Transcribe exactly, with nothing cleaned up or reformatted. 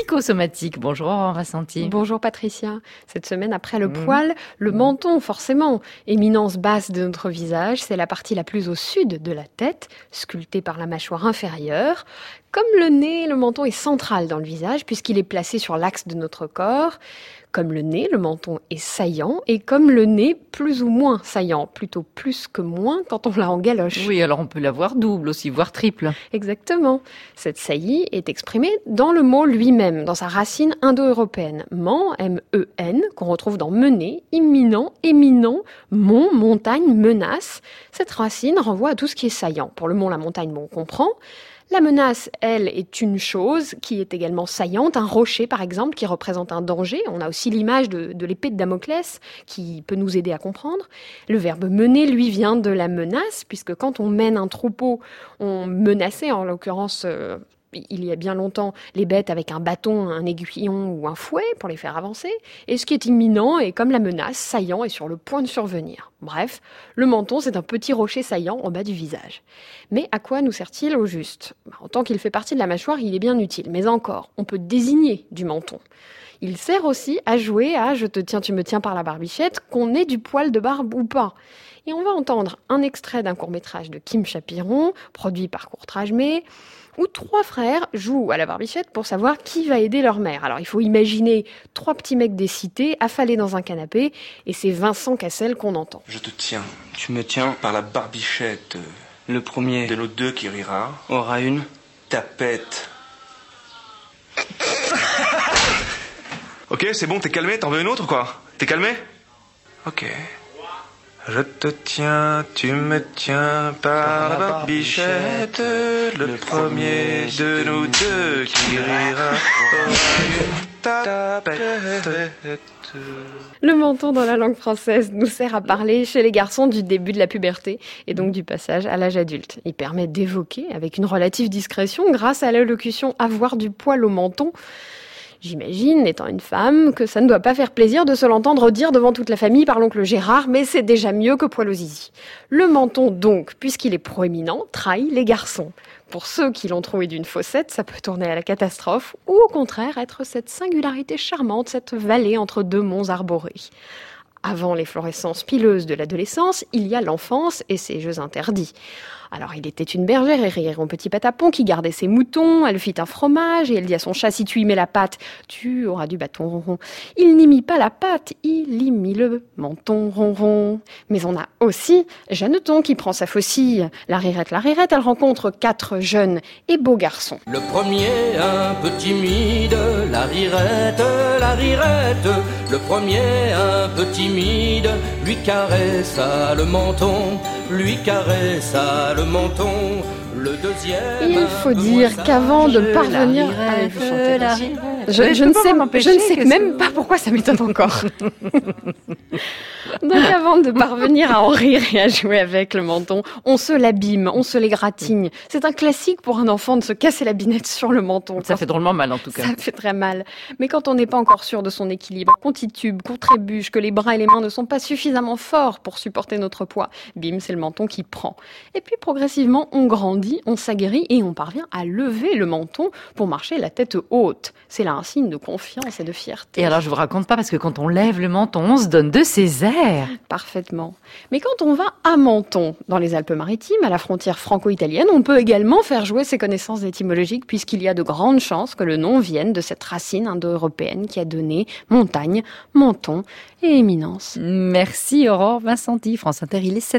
psychosomatique. Bonjour Aurore Vincenti. Bonjour Patricia. Cette semaine, après le mmh. poil, le mmh. menton, forcément. Éminence basse de notre visage, c'est la partie la plus au sud de la tête, sculptée par la mâchoire inférieure. Comme le nez, le menton est central dans le visage puisqu'il est placé sur l'axe de notre corps. Comme le nez, le menton est saillant et comme le nez, plus ou moins saillant, plutôt plus que moins quand on l'a en galoche. Oui, alors on peut l'avoir double aussi, voire triple. Exactement. Cette saillie est exprimée dans le mot lui-même, dans sa racine indo-européenne. Men, M E N, qu'on retrouve dans mener, imminent, éminent, mont, montagne, menace. Cette racine renvoie à tout ce qui est saillant. Pour le mont, la montagne, bon, on comprend. La menace, elle, est une chose qui est également saillante, un rocher par exemple qui représente un danger. On a aussi l'image de, de l'épée de Damoclès qui peut nous aider à comprendre. Le verbe mener, lui, vient de la menace, puisque quand on mène un troupeau, on menaçait, en l'occurrence, euh, il y a bien longtemps, les bêtes avec un bâton, un aiguillon ou un fouet pour les faire avancer. Et ce qui est imminent est comme la menace, saillant et sur le point de survenir. Bref, le menton, c'est un petit rocher saillant en bas du visage. Mais à quoi nous sert-il au juste ? En tant qu'il fait partie de la mâchoire, il est bien utile. Mais encore, on peut désigner du menton. Il sert aussi à jouer à « je te tiens, tu me tiens par la barbichette », qu'on ait du poil de barbe ou pas. Et on va entendre un extrait d'un court-métrage de Kim Chapiron, produit par Courtrage-May, où trois frères jouent à la barbichette pour savoir qui va aider leur mère. Alors il faut imaginer trois petits mecs des cités affalés dans un canapé, et c'est Vincent Cassel qu'on entend. Je te tiens, tu me tiens par la barbichette. Le premier de nos deux qui rira aura une tapette. Ok, c'est bon, t'es calmé, t'en veux une autre ou quoi ? T'es calmé ? Ok. Je te tiens, tu me tiens par la barbichette. Le premier de nous deux qui rira aura une tapette. Le menton dans la langue française nous sert à parler chez les garçons du début de la puberté et donc du passage à l'âge adulte. Il permet d'évoquer avec une relative discrétion, grâce à l'allocution « avoir du poil au menton », j'imagine, étant une femme, que ça ne doit pas faire plaisir de se l'entendre dire devant toute la famille par l'oncle Gérard, mais c'est déjà mieux que poil au zizi. Le menton, donc, puisqu'il est proéminent, trahit les garçons. Pour ceux qui l'ont trouvé d'une faussette, ça peut tourner à la catastrophe, ou au contraire être cette singularité charmante, cette vallée entre deux monts arborés. Avant l'efflorescence pileuse de l'adolescence, il y a l'enfance et ses jeux interdits. Alors, il était une bergère et un petit patapon qui gardait ses moutons, elle fit un fromage et elle dit à son chat, si tu y mets la pâte, tu auras du bâton ronron. Il n'y mit pas la pâte, il y mit le menton ronron. Mais on a aussi Jeanneton qui prend sa faucille. La rirette, la rirette, elle rencontre quatre jeunes et beaux garçons. Le premier, un peu timide, la rirette, la rirette. Le premier, un peu timide, lui caressa le menton, lui caressa le menton. Le deuxième. Il faut dire qu'avant de parvenir à vous chanter la je, je, ne sais, je ne sais même pas pourquoi ça m'étonne encore. Donc avant de parvenir à en rire et à jouer avec le menton, on se l'abîme, on se l'égratigne. C'est un classique pour un enfant de se casser la binette sur le menton. Ça fait drôlement mal en tout cas. Ça fait très mal. Mais quand on n'est pas encore sûr de son équilibre, qu'on titube, qu'on trébuche, que les bras et les mains ne sont pas suffisamment forts pour supporter notre poids, bim, c'est le menton qui prend. Et puis progressivement, on grandit, on s'aguerrit et on parvient à lever le menton pour marcher la tête haute. C'est là un signe de confiance et de fierté. Et alors je vous raconte pas parce que quand on lève le menton, on se donne de ses airs. Parfaitement. Mais quand on va à Menton, dans les Alpes-Maritimes, à la frontière franco-italienne, on peut également faire jouer ses connaissances étymologiques puisqu'il y a de grandes chances que le nom vienne de cette racine indo-européenne qui a donné montagne, menton et éminence. Merci Aurore Vincenti, France Inter, il est sept